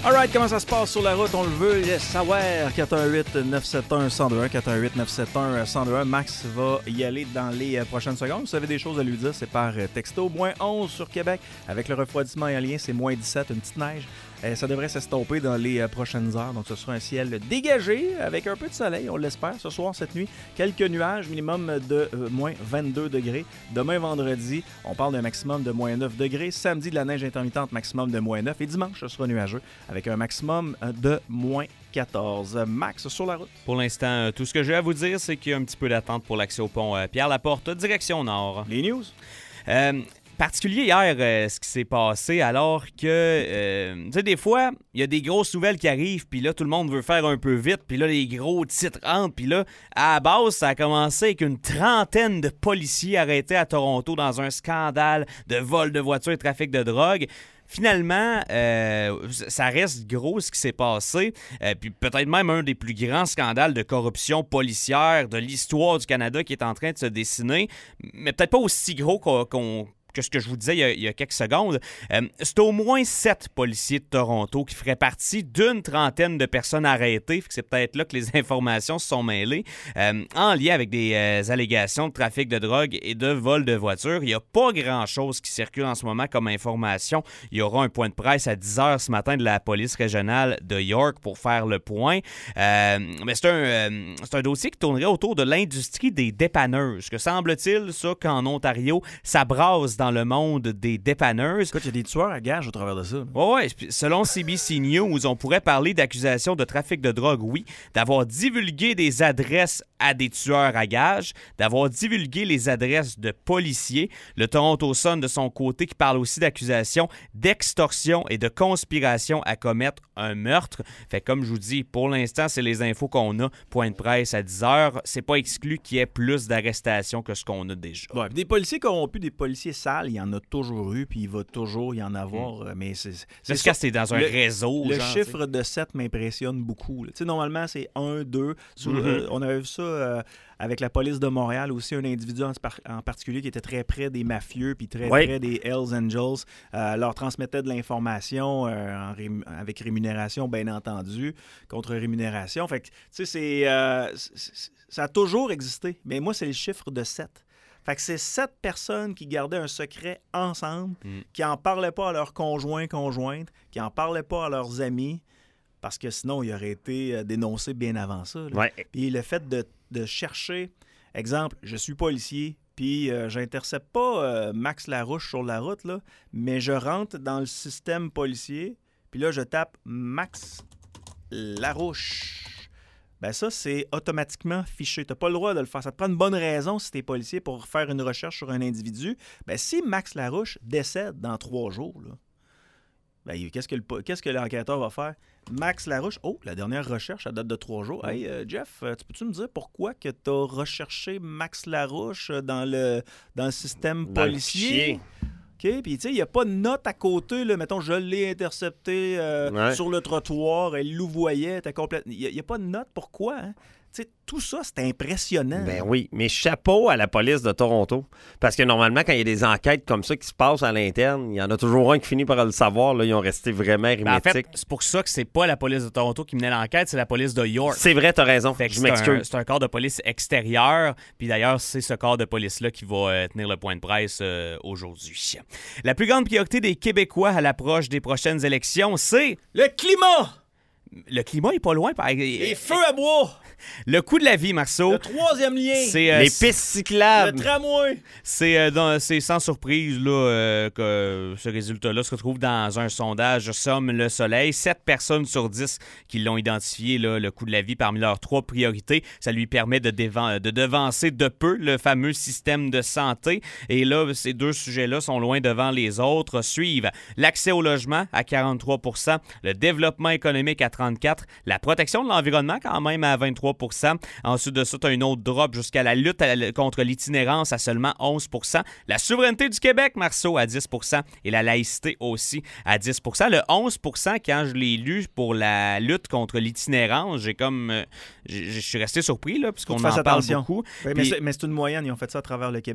Alright, comment ça se passe sur la route? On le veut savoir. 418-971-1021, 418-971-1021. Max va y aller dans les prochaines secondes. Si vous avez des choses à lui dire, c'est par texto. Moins 11 sur Québec. Avec le refroidissement éolien, c'est moins 17, une petite neige. Ça devrait s'estomper dans les prochaines heures. Donc, ce sera un ciel dégagé avec un peu de soleil, on l'espère. Ce soir, cette nuit, quelques nuages, minimum de moins 22 degrés. Demain, vendredi, on parle d'un maximum de moins 9 degrés. Samedi, de la neige intermittente, maximum de moins 9. Et dimanche, ce sera nuageux avec un maximum de moins 14. Max, sur la route. Pour l'instant, tout ce que j'ai à vous dire, c'est qu'il y a un petit peu d'attente pour l'accès au pont Pierre-Laporte, direction nord. Les news? Particulier hier, ce qui s'est passé, alors que, tu sais, des fois, il y a des grosses nouvelles qui arrivent, puis là, tout le monde veut faire un peu vite, puis là, les gros titres rentrent, puis là, à la base, ça a commencé avec une trentaine de policiers arrêtés à Toronto dans un scandale de vol de voitures et trafic de drogue. Finalement, ça reste gros ce qui s'est passé, puis peut-être même un des plus grands scandales de corruption policière de l'histoire du Canada qui est en train de se dessiner, mais peut-être pas aussi gros que ce que je vous disais il y a quelques secondes. C'est au moins 7 policiers de Toronto qui feraient partie d'une trentaine de personnes arrêtées. C'est peut-être là que les informations se sont mêlées. En lien avec des allégations de trafic de drogue et de vol de voitures. Il n'y a pas grand-chose qui circule en ce moment comme information. Il y aura un point de presse à 10h ce matin de la police régionale de York pour faire le point. Mais c'est un dossier qui tournerait autour de l'industrie des dépanneuses. Que semble-t-il, ça, qu'en Ontario, ça brasse dans le monde des dépanneuses. Écoute, il y a des tueurs à gages au travers de ça. Oui, selon CBC News, on pourrait parler d'accusations de trafic de drogue, oui, d'avoir divulgué des adresses à des tueurs à gages, d'avoir divulgué les adresses de policiers. Le Toronto Sun, de son côté, qui parle aussi d'accusations d'extorsion et de conspiration à commettre un meurtre. Fait comme je vous dis, pour l'instant, c'est les infos qu'on a. Point de presse à 10h. C'est pas exclu qu'il y ait plus d'arrestations que ce qu'on a déjà. Ouais, des policiers corrompus, des policiers sales, il y en a toujours eu, puis il va toujours y en avoir. Mais c'est ça, c'est dans un réseau. Le chiffre de 7 m'impressionne beaucoup. Normalement, c'est 1, 2. On avait vu ça avec la police de Montréal aussi, un individu en particulier qui était très près des mafieux puis très près des Hells Angels. Leur transmettait de l'information avec rémunération, bien entendu, contre rémunération. Fait que, tu sais, ça a toujours existé. Mais moi, c'est le chiffre de 7. Fait que c'est 7 personnes qui gardaient un secret ensemble, qui n'en parlaient pas à leurs conjointes, qui n'en parlaient pas à leurs amis, parce que sinon, ils auraient été dénoncés bien avant ça. Ouais. Puis le fait de chercher, exemple, je suis policier, puis j'intercepte pas Max Larouche sur la route, là, mais je rentre dans le système policier, puis là, je tape Max Larouche. Ben ça, c'est automatiquement fiché. Tu n'as pas le droit de le faire. Ça te prend une bonne raison si tu es policier pour faire une recherche sur un individu. Ben si Max Larouche décède dans 3 jours, là, ben, qu'est-ce que l'enquêteur va faire? Max Larouche, la dernière recherche, ça date de 3 jours. Hey, Jeff, tu peux-tu me dire pourquoi que tu as recherché Max Larouche dans le système policier? OK, puis tu sais, il n'y a pas de note à côté, là, mettons, je l'ai intercepté sur le trottoir, elle louvoyait, était complètement... Il n'y a pas de note, pourquoi? Hein? Tu sais, tout ça, c'est impressionnant. Ben oui, mais chapeau à la police de Toronto. Parce que normalement, quand il y a des enquêtes comme ça qui se passent à l'interne, il y en a toujours un qui finit par le savoir. Là, ils ont resté vraiment hermétiques. En fait, c'est pour ça que c'est pas la police de Toronto qui menait l'enquête, c'est la police de York. C'est vrai, t'as raison. Fait que je m'excuse. C'est un corps de police extérieur. Puis d'ailleurs, c'est ce corps de police-là qui va tenir le point de presse aujourd'hui. La plus grande priorité des Québécois à l'approche des prochaines élections, c'est... Le climat! Le climat est pas loin. Les feux à bois! Le coût de la vie, Marceau. Le 3e lien. Les pistes cyclables. Le tramway. C'est sans surprise là, que ce résultat-là se retrouve dans un sondage Somme le Soleil. 7 personnes sur 10 qui l'ont identifié, là, le coût de la vie, parmi leurs 3 priorités. Ça lui permet de devancer de peu le fameux système de santé. Et là, ces 2 sujets-là sont loin devant les autres. Suivent l'accès au logement à 43 %, le développement économique à 34 %, la protection de l'environnement quand même à 23 %. Ensuite de ça, tu as une autre drop jusqu'à la lutte contre l'itinérance à seulement 11 %. La souveraineté du Québec, Marceau, à 10 % et la laïcité aussi à 10 %. Le 11 %, quand je l'ai lu pour la lutte contre l'itinérance, je suis resté surpris là, puisqu'on en parle beaucoup. Oui, mais c'est une moyenne, ils ont fait ça à travers le Québec.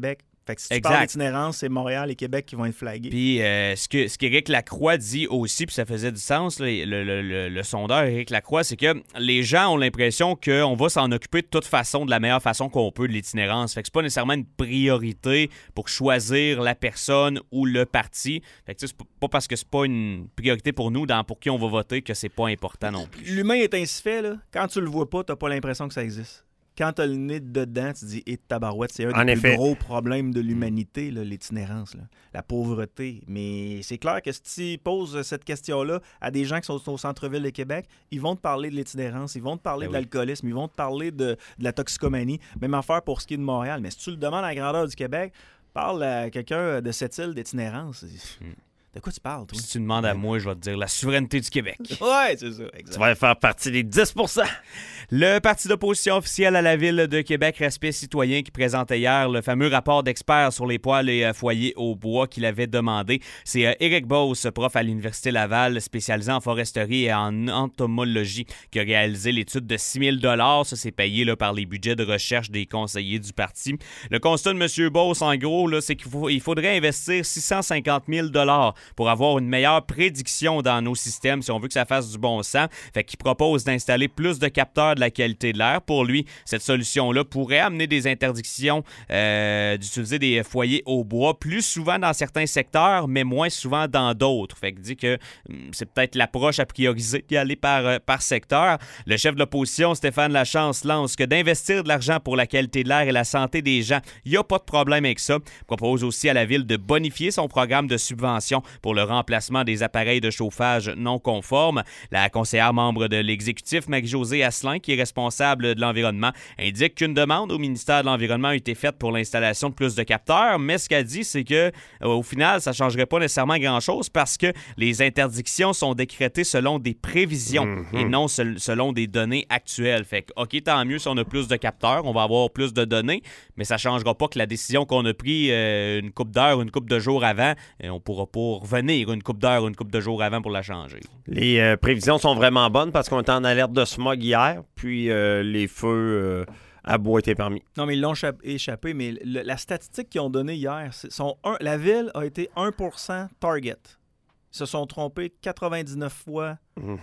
Fait que si tu parles d'itinérance, c'est Montréal et Québec qui vont être flagués. Puis ce qu'Éric Lacroix dit aussi, puis ça faisait du sens, là, le sondeur Éric Lacroix, c'est que les gens ont l'impression qu'on va s'en occuper de toute façon, de la meilleure façon qu'on peut de l'itinérance. Fait que c'est pas nécessairement une priorité pour choisir la personne ou le parti. Fait que c'est pas parce que c'est pas une priorité pour nous pour qui on va voter que c'est pas important non plus. L'humain est ainsi fait, là. Quand tu le vois pas, t'as pas l'impression que ça existe. Quand tu as le nez dedans, tu te dis, tabarouette, c'est un des plus gros problèmes de l'humanité, là, l'itinérance, là, la pauvreté. Mais c'est clair que si tu poses cette question-là à des gens qui sont au centre-ville de Québec, ils vont te parler de l'itinérance, ils vont te parler de l'alcoolisme, ils vont te parler de la toxicomanie. Même affaire pour ce qui est de Montréal. Mais si tu le demandes à la grandeur du Québec, parle à quelqu'un de cette île d'itinérance. De quoi tu parles, toi? Si tu demandes à moi, je vais te dire la souveraineté du Québec. Ouais, c'est ça, exact. Tu vas faire partie des 10%. Le parti d'opposition officiel à la Ville de Québec, Respect citoyen, qui présentait hier le fameux rapport d'experts sur les poêles et foyers au bois qu'il avait demandé. C'est Éric Beauce, prof à l'Université Laval, spécialisé en foresterie et en entomologie, qui a réalisé l'étude de 6 000 $. Ça, c'est payé là, par les budgets de recherche des conseillers du parti. Le constat de M. Beauce, en gros, là, c'est qu'il faudrait investir 650 000 $ pour avoir une meilleure prédiction dans nos systèmes si on veut que ça fasse du bon sens. Fait qu'il propose d'installer plus de capteurs de la qualité de l'air. Pour lui, cette solution-là pourrait amener des interdictions d'utiliser des foyers au bois plus souvent dans certains secteurs, mais moins souvent dans d'autres. Fait qu'il dit que c'est peut-être l'approche à prioriser d'y aller par secteur. Le chef de l'opposition, Stéphane Lachance, lance que d'investir de l'argent pour la qualité de l'air et la santé des gens, il n'y a pas de problème avec ça. Il propose aussi à la Ville de bonifier son programme de subvention pour le remplacement des appareils de chauffage non conformes. La conseillère membre de l'exécutif, Marie-Josée Asselin, qui est responsable de l'environnement, indique qu'une demande au ministère de l'Environnement a été faite pour l'installation de plus de capteurs, mais ce qu'elle dit, c'est que au final, ça ne changerait pas nécessairement grand-chose parce que les interdictions sont décrétées selon des prévisions et non selon des données actuelles. Fait que, OK, tant mieux si on a plus de capteurs, on va avoir plus de données, mais ça ne changera pas que la décision qu'on a prise une couple d'heures, une couple de jours avant, on ne pourra pas revenir une couple d'heures, une couple de jours avant pour la changer. Les prévisions sont vraiment bonnes parce qu'on était en alerte de smog hier, puis les feux à bois étaient permis. Non, mais ils l'ont échappé, mais la statistique qu'ils ont donnée hier, la ville a été 1% target. Ils se sont trompés 99 fois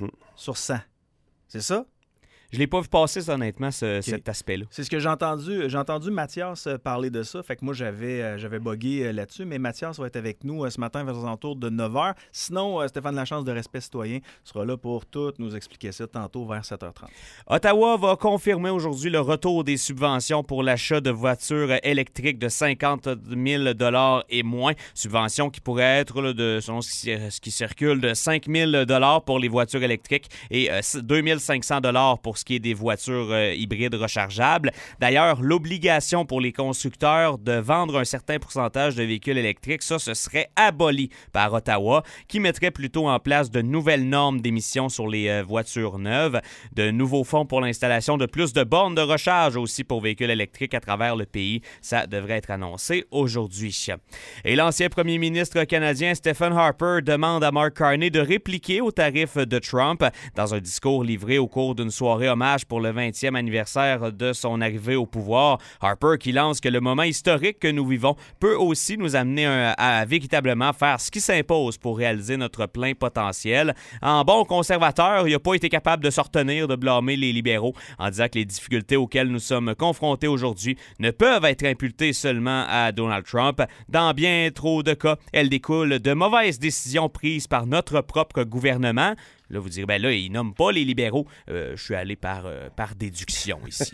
sur 100. C'est ça? Je l'ai pas vu passer, ça, honnêtement, cet aspect-là. C'est ce que j'ai entendu. J'ai entendu Mathias parler de ça. Fait que moi, j'avais bugué là-dessus. Mais Mathias va être avec nous ce matin vers les alentours de 9h. Sinon, Stéphane Lachance de Respect citoyen sera là pour tout nous expliquer ça tantôt vers 7h30. Ottawa va confirmer aujourd'hui le retour des subventions pour l'achat de voitures électriques de 50 000 $ et moins. Subventions qui pourraient être, là, selon ce qui circule, de 5 000 $ pour les voitures électriques et 2 500 $ pour ce qui est des voitures hybrides rechargeables. D'ailleurs, l'obligation pour les constructeurs de vendre un certain pourcentage de véhicules électriques, ça, ce serait aboli par Ottawa, qui mettrait plutôt en place de nouvelles normes d'émissions sur les voitures neuves, de nouveaux fonds pour l'installation de plus de bornes de recharge aussi pour véhicules électriques à travers le pays. Ça devrait être annoncé aujourd'hui. Et l'ancien premier ministre canadien Stephen Harper demande à Mark Carney de répliquer aux tarifs de Trump dans un discours livré au cours d'une soirée hommage pour le 20e anniversaire de son arrivée au pouvoir. Harper qui lance que le moment historique que nous vivons peut aussi nous amener à véritablement faire ce qui s'impose pour réaliser notre plein potentiel. En bon conservateur, il n'a pas été capable de se retenir de blâmer les libéraux en disant que les difficultés auxquelles nous sommes confrontés aujourd'hui ne peuvent être imputées seulement à Donald Trump. Dans bien trop de cas, elles découlent de mauvaises décisions prises par notre propre gouvernement. Là, vous direz, ben là, ils nomment pas les libéraux. Je suis allé par déduction ici.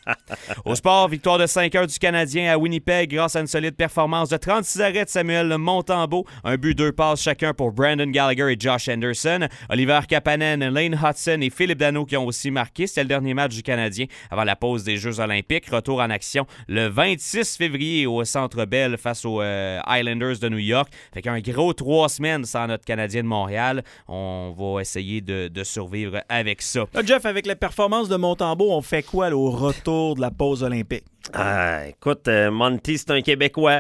Au sport, victoire de 5-1 du Canadien à Winnipeg grâce à une solide performance de 36 arrêts de Samuel Montembeault. Un but, 2 passes chacun pour Brandon Gallagher et Josh Anderson. Oliver Kapanen, Lane Hudson et Philippe Danault qui ont aussi marqué. C'était le dernier match du Canadien avant la pause des Jeux olympiques. Retour en action le 26 février au Centre Bell face aux Islanders de New York. Fait qu'un gros 3 semaines sans notre Canadien de Montréal. On va essayer de survivre avec ça. Là, Jeff, avec la performance de Montembeault, on fait quoi là, au retour de la pause olympique? Écoute, Monty, c'est un Québécois.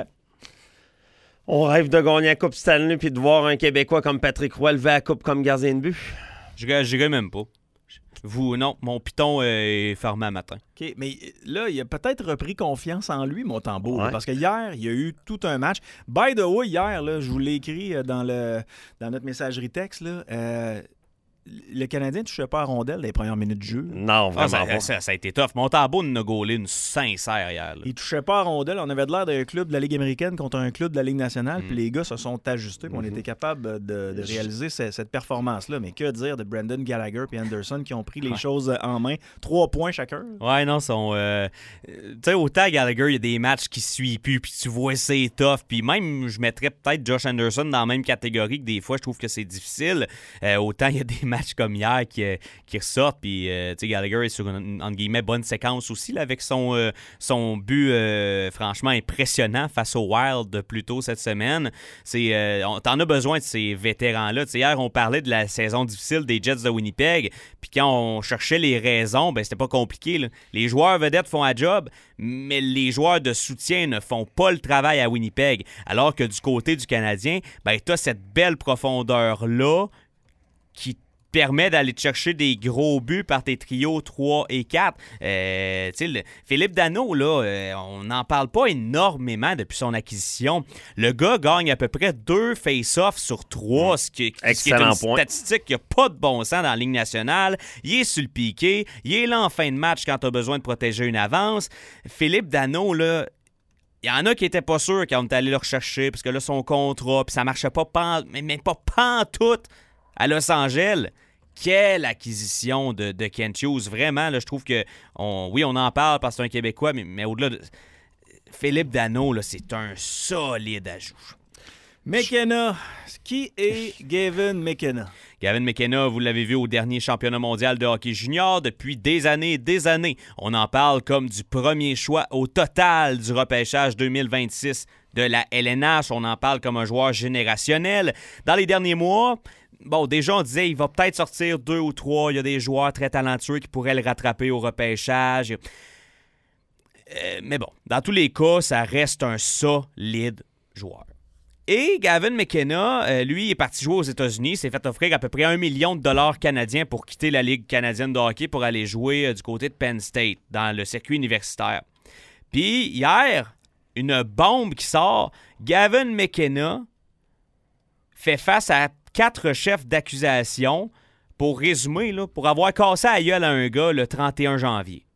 On rêve de gagner la Coupe Stanley puis de voir un Québécois comme Patrick Roy lever la coupe comme gardien de but. Je n'irai même pas. Non, mon piton est fermé à matin. OK, mais là, il a peut-être repris confiance en lui, Montembeault, Ouais. parce que hier, il y a eu tout un match. By the way, hier, là, je vous l'ai écrit dans notre messagerie texte, là, le Canadien ne touchait pas à rondelle dans les premières minutes de jeu. Non, vraiment pas. Ça a été tough. Montembeault nous a gaulé une sincère hier. Là. Il touchait pas à rondelle. On avait de l'air d'un club de la Ligue américaine contre un club de la Ligue nationale, puis les gars se sont ajustés, puis on était capable de réaliser cette performance-là. Mais que dire de Brendan Gallagher et Anderson qui ont pris les choses en main? 3 points chacun. Ouais, non, sont. Tu sais, autant Gallagher, il y a des matchs qui suivent plus, puis tu vois, c'est tough. Puis même, je mettrais peut-être Josh Anderson dans la même catégorie que des fois, je trouve que c'est difficile. Autant il y a des matchs comme hier qui ressortent, puis tu sais, Gallagher est sur une, entre guillemets, bonne séquence aussi, là, avec son but franchement impressionnant face au Wild plus tôt cette semaine. T'en as besoin de ces vétérans-là. Tu sais, hier, on parlait de la saison difficile des Jets de Winnipeg, puis quand on cherchait les raisons, ben c'était pas compliqué, là. Les joueurs vedettes font un job, mais les joueurs de soutien ne font pas le travail à Winnipeg. Alors que du côté du Canadien, ben t'as cette belle profondeur-là qui permet d'aller te chercher des gros buts par tes trios 3 et 4. Philippe Danault, là, on n'en parle pas énormément depuis son acquisition. Le gars gagne à peu près 2 face-offs sur 3, ce qui est une statistique qui n'a pas de bon sens dans la Ligue nationale. Il est sur le piqué, il est là en fin de match quand tu as besoin de protéger une avance. Philippe Danault, là, il y en a qui n'étaient pas sûrs quand on est allé le rechercher parce que là, son contrat, puis ça marchait pas même pas pantoute à Los Angeles. Quelle acquisition de Kent Hughes. Vraiment, là, je trouve que... on en parle parce que c'est un Québécois, mais au-delà de... Philippe Danault, là, c'est un solide ajout. McKenna. Qui est Gavin McKenna? Gavin McKenna, vous l'avez vu au dernier championnat mondial de hockey junior depuis des années. On en parle comme du premier choix au total du repêchage 2026 de la LNH. On en parle comme un joueur générationnel. Dans les derniers mois... Bon, déjà, on disait il va peut-être sortir 2 ou 3. Il y a des joueurs très talentueux qui pourraient le rattraper au repêchage. Mais bon, dans tous les cas, ça reste un solide joueur. Et Gavin McKenna, lui, est parti jouer aux États-Unis. Il s'est fait offrir à peu près 1 million de dollars canadiens pour quitter la Ligue canadienne de hockey pour aller jouer du côté de Penn State, dans le circuit universitaire. Puis, hier, une bombe qui sort. Gavin McKenna fait face à 4 chefs d'accusation, pour résumer, là, pour avoir cassé la gueule à un gars le 31 janvier.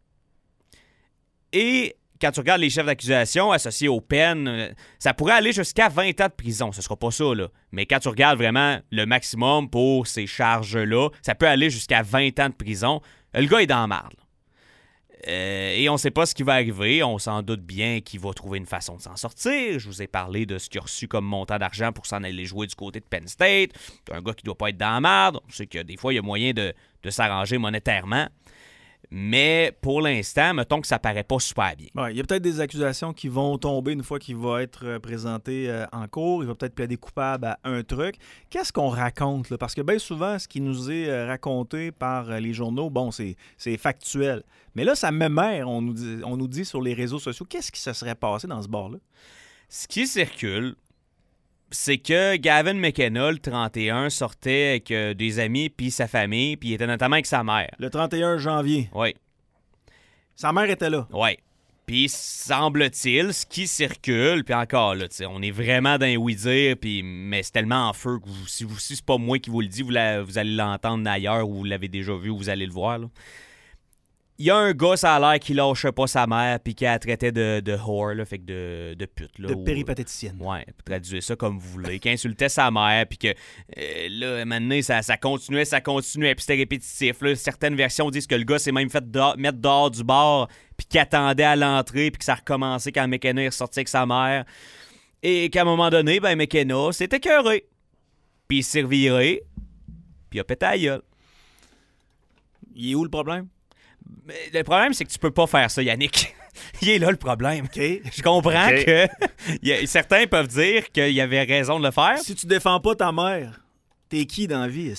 Et quand tu regardes les chefs d'accusation associés aux peines, ça pourrait aller jusqu'à 20 ans de prison. Ce sera pas ça, là. Mais quand tu regardes vraiment le maximum pour ces charges-là, ça peut aller jusqu'à 20 ans de prison. Le gars est dans la marde. Et on ne sait pas ce qui va arriver. On s'en doute bien qu'il va trouver une façon de s'en sortir. Je vous ai parlé de ce qu'il a reçu comme montant d'argent pour s'en aller jouer du côté de Penn State. C'est un gars qui ne doit pas être dans la merde. On sait que des fois, il y a moyen de s'arranger monétairement. Mais pour l'instant, mettons que ça paraît pas super bien. Ouais, il y a peut-être des accusations qui vont tomber une fois qu'il va être présenté en cours. Il va peut-être plaider coupable à un truc. Qu'est-ce qu'on raconte, là? Parce que bien souvent, ce qui nous est raconté par les journaux, bon, c'est factuel. Mais là, ça m'émère, on nous dit sur les réseaux sociaux. Qu'est-ce qui se serait passé dans ce bar-là? Ce qui circule, c'est que Gavin McKenna, le 31, sortait avec des amis puis sa famille, puis il était notamment avec sa mère. Le 31 janvier. Oui. Sa mère était là. Oui. Puis semble-t-il, ce qui circule, puis encore là, on est vraiment dans les oui-dire, mais c'est tellement en feu que si c'est pas moi qui vous le dis, vous allez l'entendre ailleurs ou vous l'avez déjà vu ou vous allez le voir, là. Il y a un gars, ça a l'air qui lâchait pas sa mère puis qui la traitait de whore, là, fait que de pute. Là, de péripatéticienne. Ouais, traduisez ça comme vous voulez. Qui insultait sa mère puis que là, maintenant, ça continuait, puis c'était répétitif. Là. Certaines versions disent que le gars s'est même fait mettre dehors du bar puis qu'il attendait à l'entrée puis que ça recommençait quand McKenna est ressorti avec sa mère. Et qu'à un moment donné, ben McKenna s'est écœuré. Puis il s'est reviré puis il a pété la gueule. Il est où le problème? Le problème, c'est que tu peux pas faire ça, Yannick. Il est là le problème. Okay. Je comprends que certains peuvent dire qu'il y avait raison de le faire. Si tu défends pas ta mère, t'es qui dans la vie?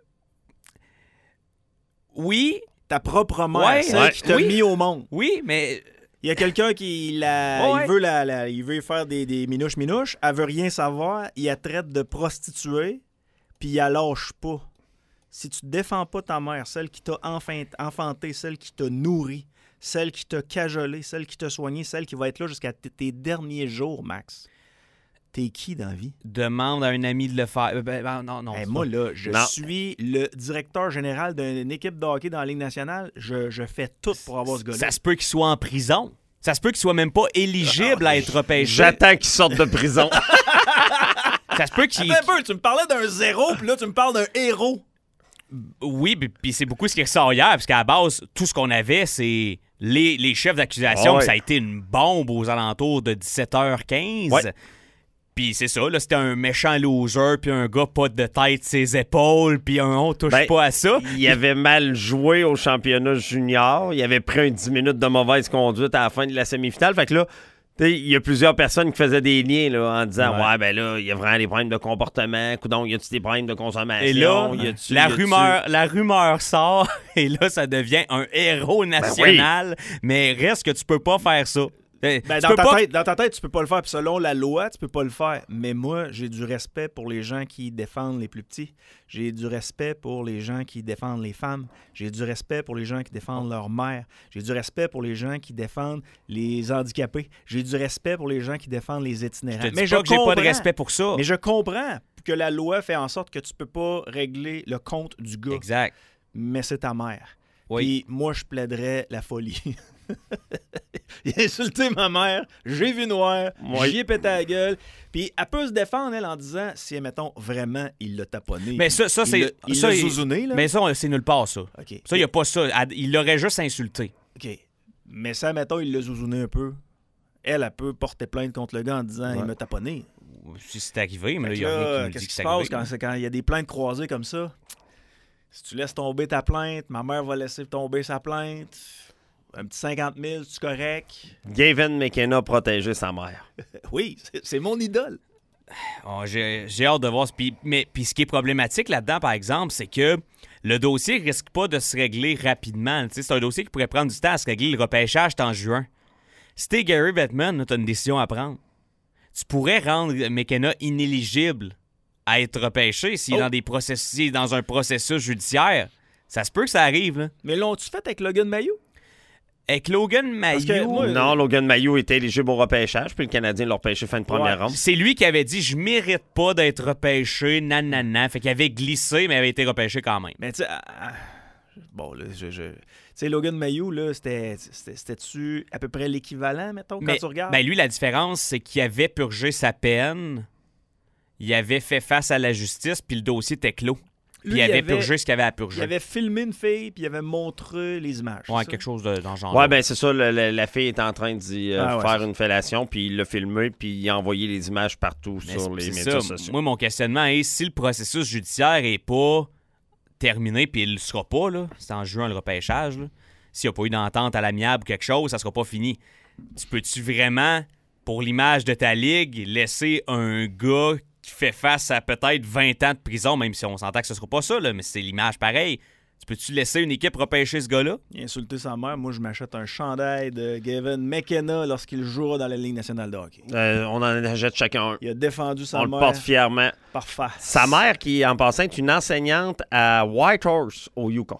Oui. Ta propre mère, celle qui t'a mis au monde. Oui, mais... Il y a quelqu'un qui il veut faire des minouches. Elle veut rien savoir. Il la traite de prostituée, puis il la lâche pas. si tu défends pas ta mère, celle qui t'a enfanté, celle qui t'a nourri, celle qui t'a cajolé, celle qui t'a soigné, celle qui va être là jusqu'à tes derniers jours, Max, t'es qui dans la vie? Demande à un ami de le faire. Non. Moi, là, je suis le directeur général d'une équipe de hockey dans la Ligue nationale. Je fais tout pour avoir ce gars-là. Ça se peut qu'il soit en prison. Ça se peut qu'il soit même pas éligible à être repêché. J'attends qu'il sorte de prison. Ça se peut qu'il... Attends un peu, tu me parlais d'un zéro, puis là, tu me parles d'un héros. Oui, puis c'est beaucoup ce qui ressort hier, parce qu'à la base, tout ce qu'on avait, c'est les chefs d'accusation. Ça a été une bombe aux alentours de 17h15. Ouais. Puis c'est ça, là, c'était un méchant loser, puis un gars pas de tête ses épaules, puis on touche pas à ça. Il avait mal joué au championnat junior. Il avait pris un 10 minutes de mauvaise conduite à la fin de la semi-finale. Fait que là, il y a plusieurs personnes qui faisaient des liens là, en disant « Ouais, ben là, il y a vraiment des problèmes de comportement. Coudonc, y a-tu des problèmes de consommation? » Et là, la rumeur sort, et là, ça devient un héros national. Mais reste que tu peux pas faire ça. Dans ta tête, tu peux pas le faire. Puis selon la loi, tu peux pas le faire. Mais moi, j'ai du respect pour les gens qui défendent les plus petits. J'ai du respect pour les gens qui défendent les femmes. J'ai du respect pour les gens qui défendent leur mère. J'ai du respect pour les gens qui défendent les handicapés. J'ai du respect pour les gens qui défendent les itinérants. Mais je j'ai pas de respect pour ça. Mais je comprends que la loi fait en sorte que tu peux pas régler le compte du gars. Exact. Mais c'est ta mère. Oui. Puis moi, je plaiderais la folie. Il a insulté ma mère, j'ai vu noir, j'y ai pété la gueule. Puis elle peut se défendre, elle, en disant si, mettons, vraiment, il l'a taponné. Mais ça c'est. Il l'a zouzouné, là. Mais ça, c'est nulle part, ça. Okay. Ça, il n'y a pas ça. Il l'aurait juste insulté. OK. Mais ça, mettons, il l'a zouzouné un peu. Elle peut porter plainte contre le gars en disant il m'a taponné. Si c'est arrivé, mais là, il y a rien qui nous dit que c'est arrivé. Qu'est-ce qui se passe arrivé, quand il y a des plaintes croisées comme ça? Si tu laisses tomber ta plainte, ma mère va laisser tomber sa plainte. Un petit 50 000, c'est correct? Gavin McKenna a protégé sa mère. Oui, c'est mon idole. Oh, j'ai hâte de voir. Puis ce qui est problématique là-dedans, par exemple, c'est que le dossier risque pas de se régler rapidement. C'est un dossier qui pourrait prendre du temps à se régler. Le repêchage est en juin. Si t'es Gary Bettman, tu as une décision à prendre. Tu pourrais rendre McKenna inéligible à être repêché s'il est dans un processus judiciaire. Ça se peut que ça arrive. Là. Mais l'ont-tu fait avec Logan Mailloux? Avec Logan Mailloux... Non, Logan Mailloux était éligible au repêchage, puis le Canadien l'a repêché fin de première ronde. C'est lui qui avait dit « Je mérite pas d'être repêché, nanana ». Fait qu'il avait glissé, mais il avait été repêché quand même. Mais tu sais... Bon, là, tu sais, Logan Mailloux, là, c'était-tu à peu près l'équivalent, mettons, quand tu regardes? Ben lui, la différence, c'est qu'il avait purgé sa peine, il avait fait face à la justice, puis le dossier était clos. Puis il avait purgé ce qu'il avait à purger. Il avait filmé une fille, puis il avait montré les images. Ouais, quelque chose dans ce genre. Ouais, ben c'est ça. La fille est en train d'y faire une fellation, puis il l'a filmé, puis il a envoyé les images partout sur les médias sociaux. Moi, mon questionnement est si le processus judiciaire est pas terminé, puis il le sera pas, là, c'est en juin le repêchage, là. S'il n'y a pas eu d'entente à l'amiable ou quelque chose, ça sera pas fini. Tu peux-tu vraiment, pour l'image de ta ligue, laisser un gars qui fait face à peut-être 20 ans de prison, même si on s'entend que ce sera pas ça, là, mais c'est l'image pareille. Tu peux-tu laisser une équipe repêcher ce gars-là? Il a insulté sa mère. Moi, je m'achète un chandail de Gavin McKenna lorsqu'il jouera dans la Ligue nationale de hockey. On en achète chacun un. Il a défendu sa mère. On le porte fièrement. Parfait. Sa mère, qui, en passant, est une enseignante à Whitehorse, au Yukon.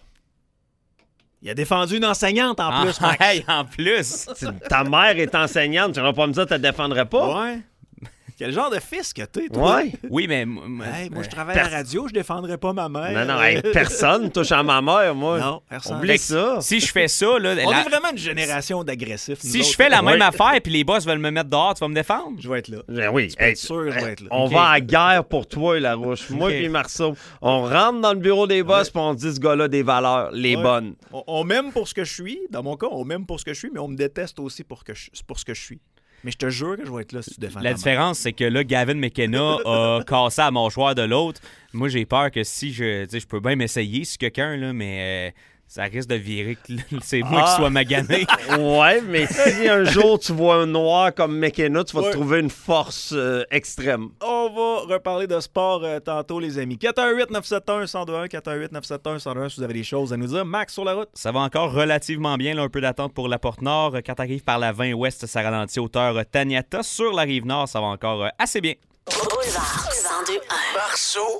Il a défendu une enseignante en plus, Max. Hey, en plus! Ta mère est enseignante. Tu vas pas me dire que tu ne te défendrais pas? Ouais. Quel genre de fils que t'es, toi? Ouais. Oui, mais... Hey, moi, je travaille à la radio, je défendrais pas ma mère. Non, hey, personne touche à ma mère, moi. Non, personne. Oublie ça. Si je fais ça... Là, on est vraiment une génération d'agressifs. Si je fais la même affaire puis les boss veulent me mettre dehors, tu vas me défendre? Je vais être là. Ben oui. Tu peux être sûr, je vais être là. On va à guerre pour toi, Larouche. Moi et Marceau. On rentre dans le bureau des boss puis on dit ce gars-là des valeurs, les bonnes. On m'aime pour ce que je suis. Dans mon cas, on m'aime pour ce que je suis, mais on me déteste aussi pour ce que je suis. Mais je te jure que je vais être là si tu défends. La différence, c'est que là, Gavin McKenna a cassé la mâchoire de l'autre. Moi, j'ai peur que si je peux bien m'essayer sur quelqu'un, là, mais ça risque de virer que c'est moi qui sois magané. Ouais, mais si un jour tu vois un noir comme McKenna, tu vas te trouver une force extrême. On va reparler de sport tantôt, les amis. 418-971-1021, 418-971-1021, si vous avez des choses à nous dire. Max, sur la route. Ça va encore relativement bien, là, un peu d'attente pour la Porte-Nord. Quand t'arrives par la 20 Ouest, ça ralentit hauteur Taniata. Sur la Rive-Nord, ça va encore assez bien. Boulevard 102.1. Marceau,